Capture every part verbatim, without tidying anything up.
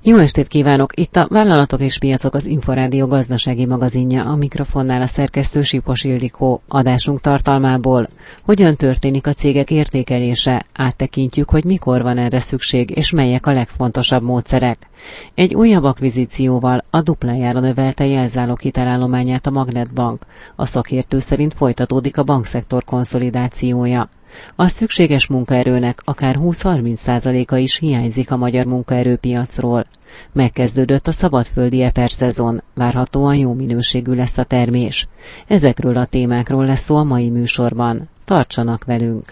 Jó estét kívánok! Itt a Vállalatok és Piacok, az Inforádió gazdasági magazinja, a mikrofonnál a szerkesztő Sipos Ildikó. Adásunk tartalmából: hogyan történik a cégek értékelése, áttekintjük, hogy mikor van erre szükség, és melyek a legfontosabb módszerek. Egy újabb akvizícióval, a duplájára növelte jelzálog hitelállományát a Magnetbank. A szakértő szerint folytatódik a bankszektor konszolidációja. A szükséges munkaerőnek akár húsz-harminc százaléka is hiányzik a magyar munkaerőpiacról. Megkezdődött a szabadföldi eper-szezon, várhatóan jó minőségű lesz a termés. Ezekről a témákról lesz szó a mai műsorban. Tartsanak velünk!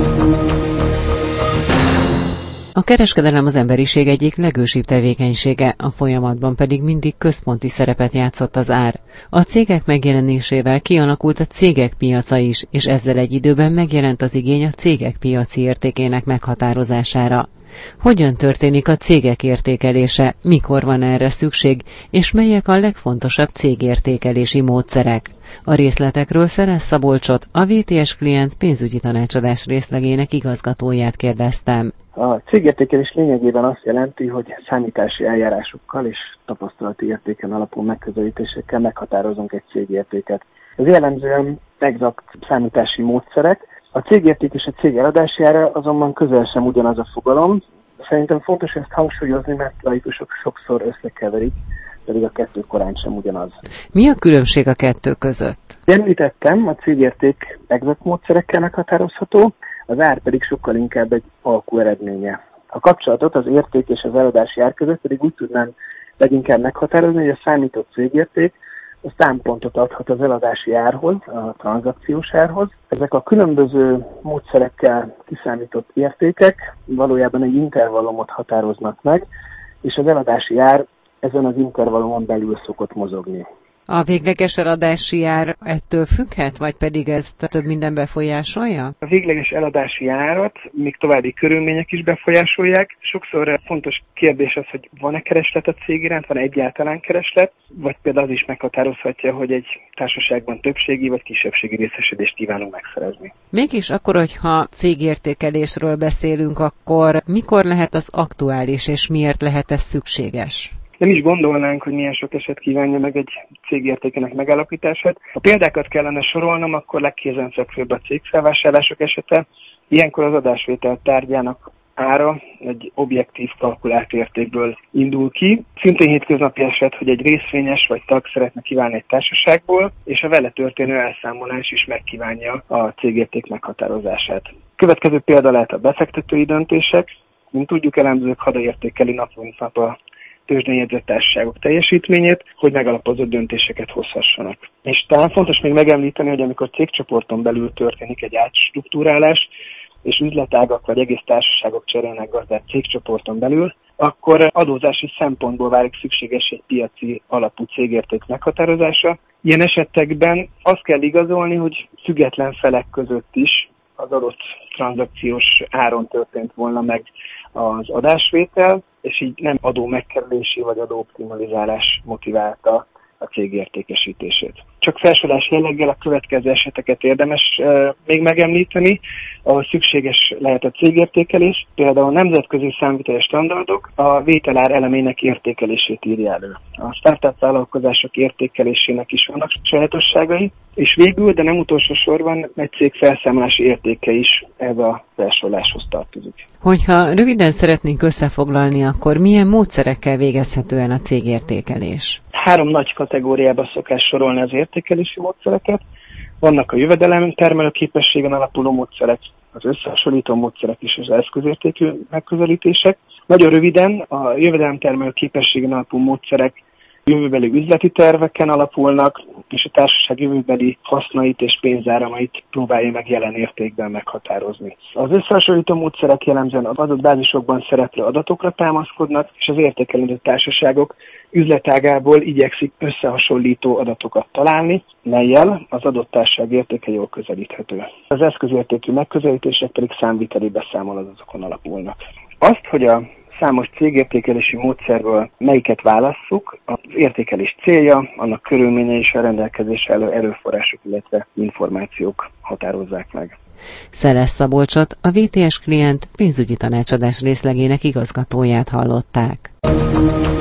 A kereskedelem az emberiség egyik legősibb tevékenysége, a folyamatban pedig mindig központi szerepet játszott az ár. A cégek megjelenésével kialakult a cégek piaca is, és ezzel egy időben megjelent az igény a cégek piaci értékének meghatározására. Hogyan történik a cégek értékelése, mikor van erre szükség, és melyek a legfontosabb cégértékelési módszerek? A részletekről Szeresz Szabolcsot, a vé té es Klient pénzügyi tanácsadás részlegének igazgatóját kérdeztem. A cégértékelés lényegében azt jelenti, hogy számítási eljárásokkal és tapasztalati értéken alapú megközelítésekkel meghatározunk egy cégértéket. Ez jellemzően exakt számítási módszerek. A cégérték és a cég eladási ára azonban közel sem ugyanaz a fogalom. Szerintem fontos ezt hangsúlyozni, mert laikusok sokszor összekeverik, pedig a kettő korán sem ugyanaz. Mi a különbség a kettő között? Említettem, a cégérték exakt módszerekkel meghatározható, az ár pedig sokkal inkább egy alkú eredménye. A kapcsolatot az érték és az eladási ár között pedig úgy tudnám leginkább meghatározni, hogy a számított cégérték az támpontot adhat az eladási árhoz, a tranzakciós árhoz. Ezek a különböző módszerekkel kiszámított értékek valójában egy intervallumot határoznak meg, és az eladási ár ezen az intervallumon belül szokott mozogni. A végleges eladási ár ettől függhet, vagy pedig ezt több minden befolyásolja? A végleges eladási árat még további körülmények is befolyásolják. Sokszor fontos kérdés az, hogy van-e kereslet a cég iránt, van egyáltalán kereslet, vagy például az is meghatározhatja, hogy egy társaságban többségi vagy kisebbségi részesedést kívánunk megszerezni. Mégis akkor, hogyha cégértékelésről beszélünk, akkor mikor lehet az aktuális, és miért lehet ez szükséges? Nem is gondolnánk, hogy milyen sok eset kívánja meg egy cégértékének megállapítását. Ha példákat kellene sorolnom, akkor legkézenfekvőbb a cégfelvásárlások esete. Ilyenkor az adásvétel tárgyának ára egy objektív kalkulált értékből indul ki. Szintén hétköznapi eset, hogy egy részvényes vagy tag szeretne kiválni egy társaságból, és a vele történő elszámolás is megkívánja a cégérték meghatározását. Következő példa lehet a befektetői döntések. Mint tudjuk, elemzők hadaértékeli nap mint nap a tőzsdén jegyzett társaságok teljesítményét, hogy megalapozott döntéseket hozhassanak. És talán fontos még megemlíteni, hogy amikor cégcsoporton belül történik egy átstruktúrálás, és üzletágak vagy egész társaságok cserélnek gazdát cégcsoporton belül, akkor adózási szempontból válik szükséges egy piaci alapú cégérték meghatározása. Ilyen esetekben azt kell igazolni, hogy független felek között is az adott tranzakciós áron történt volna meg az adásvétel, és így nem adó megkerülési vagy adó optimalizálás motiválta a cég értékesítését. Csak felsorolás jelleggel a következő eseteket érdemes uh, még megemlíteni, ahol szükséges lehet a cégértékelés. Például a nemzetközi számviteli standardok a vételár elemének értékelését írja elő. A startup vállalkozások értékelésének is vannak sajátosságai, és végül, de nem utolsó sorban, egy cég felszámolási értéke is ez a felsoroláshoz tartozik. Hogyha röviden szeretnénk összefoglalni, akkor milyen módszerekkel végezhető el a cégértékelés? Három nagy kategóriába szokás sorolni az értékelési módszereket. Vannak a jövedelem termelő képességen alapuló módszerek, az összehasonlító módszerek és az eszközértékű megközelítések. Nagyon röviden a jövedelem termelő képességen alapuló módszerek jövőbeli üzleti terveken alapulnak, és a társaság jövőbeli hasznait és pénzáramait próbálja meg jelen értékben meghatározni. Az összehasonlító módszerek jellemzően az adott bázisokban szereplő adatokra támaszkodnak, és az értékelődő társaságok üzletágából igyekszik összehasonlító adatokat találni, mellyel az adott társaság értéke jól közelíthető. Az eszközértékű megközelítések pedig számviteli beszámolatokon alapulnak. Azt, hogy a számos cégértékelési módszerből melyiket válasszuk, az értékelés célja, annak körülményei és a rendelkezésre álló erőforrások, illetve információk határozzák meg. Szeresz Szabolcsot, a vé té es Klient pénzügyi tanácsadás részlegének igazgatóját hallották.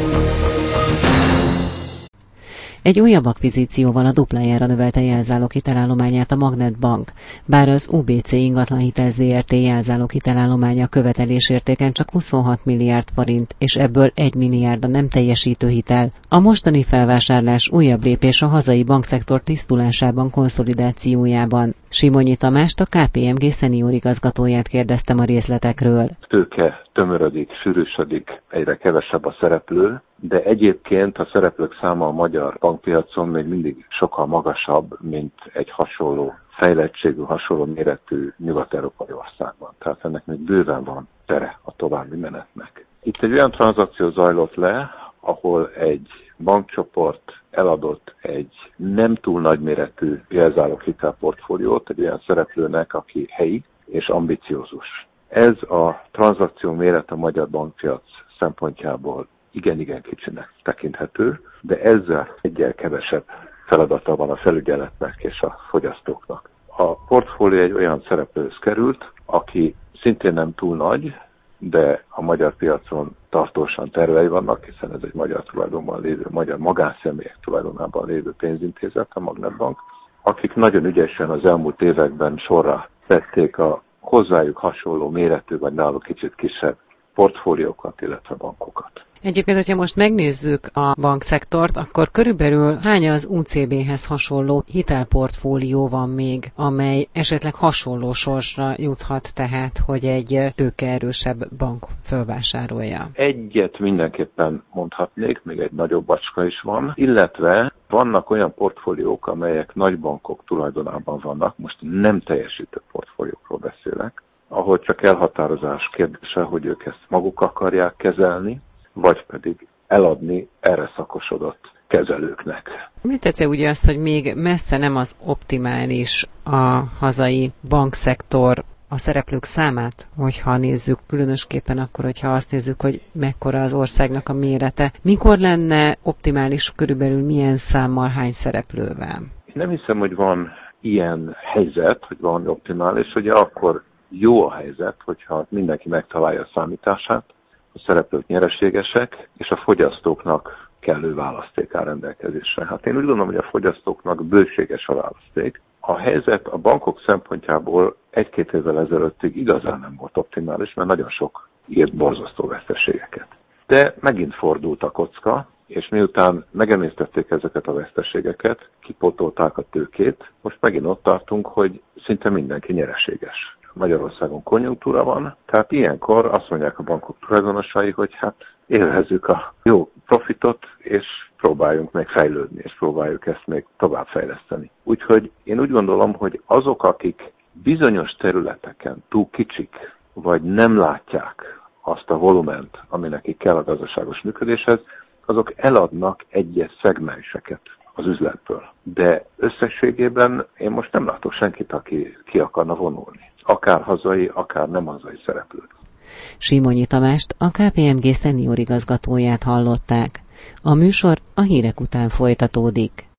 Egy újabb akvizícióval a duplájára növelte jelzáloghitelállományát a Magnet Bank, bár az u bé cé Ingatlanhitel zé er té jelzáloghitelállománya követelésértéken csak huszonhat milliárd forint, és ebből egy milliárd a nem teljesítő hitel. A mostani felvásárlás újabb lépés a hazai bankszektor tisztulásában, konszolidációjában. Simonyi Tamást, a ká pé em gé szenior igazgatóját kérdeztem a részletekről. Tőke tömörödik, sűrűsödik, egyre kevesebb a szereplő, de egyébként a szereplők száma a magyar bankpiacon még mindig sokkal magasabb, mint egy hasonló fejlettségű, hasonló méretű nyugat-európai országban. Tehát ennek még bőven van tere a további menetnek. Itt egy olyan tranzakció zajlott le, ahol egy bankcsoport eladott egy nem túl nagyméretű jelzáloghitelportfóliót egy olyan szereplőnek, aki helyi és ambiciózus. Ez a tranzakció méret a magyar bankpiac szempontjából igen-igen kicsinek tekinthető, de ezzel egyel kevesebb feladata van a felügyeletnek és a fogyasztóknak. A portfólió egy olyan szereplőhöz került, aki szintén nem túl nagy, de a magyar piacon tartósan tervei vannak, hiszen ez egy magyar tulajdonban lévő, magyar magánszemélyek tulajdonában lévő pénzintézet, a Magnet Bank, akik nagyon ügyesen az elmúlt években sorra tették a hozzájuk hasonló méretű, vagy náluk kicsit kisebb portfóliókat, illetve bankokat. Egyébként, hogyha most megnézzük a bankszektort, akkor körülbelül hány az u cé béhez hasonló hitelportfólió van még, amely esetleg hasonló sorsra juthat, tehát, hogy egy tőkeerősebb bank fölvásárolja? Egyet mindenképpen mondhatnék, még egy nagyobb bacska is van, illetve vannak olyan portfóliók, amelyek nagybankok tulajdonában vannak, most nem teljesítő portfóliókról beszélek, ahol csak elhatározás kérdése, hogy ők ezt maguk akarják kezelni, vagy pedig eladni erre szakosodott kezelőknek. Említette ugye azt, hogy még messze nem az optimális a hazai bankszektor a szereplők számát, hogyha nézzük, különösképpen akkor, hogyha azt nézzük, hogy mekkora az országnak a mérete. Mikor lenne optimális, körülbelül milyen számmal, hány szereplővel? Én nem hiszem, hogy van ilyen helyzet, hogy van optimális, ugye akkor jó a helyzet, hogyha mindenki megtalálja a számítását, a szereplők nyereségesek, és a fogyasztóknak kellő választék áll rendelkezésre. Hát én úgy gondolom, hogy a fogyasztóknak bőséges a választék. A helyzet a bankok szempontjából egy-két évvel ezelőttig igazán nem volt optimális, mert nagyon sok írt borzasztó veszteségeket. De megint fordult a kocka, és miután megemésztették ezeket a veszteségeket, kipótolták a tőkét, most megint ott tartunk, hogy szinte mindenki nyereséges. Magyarországon konjunktúra van, tehát ilyenkor azt mondják a bankok tulajdonosai, hogy hát élvezzük a jó profitot, és próbáljunk meg fejlődni, és próbáljuk ezt még tovább fejleszteni. Úgyhogy én úgy gondolom, hogy azok, akik bizonyos területeken túl kicsik, vagy nem látják azt a volument, ami nekik kell a gazdaságos működéshez, azok eladnak egyes szegmenseket az üzletből. De összességében én most nem látok senkit, aki ki akarna vonulni. Akár hazai, akár nem hazai szereplők. Simonyi Tamást, a ká pé em gé szenior igazgatóját hallották. A műsor a hírek után folytatódik.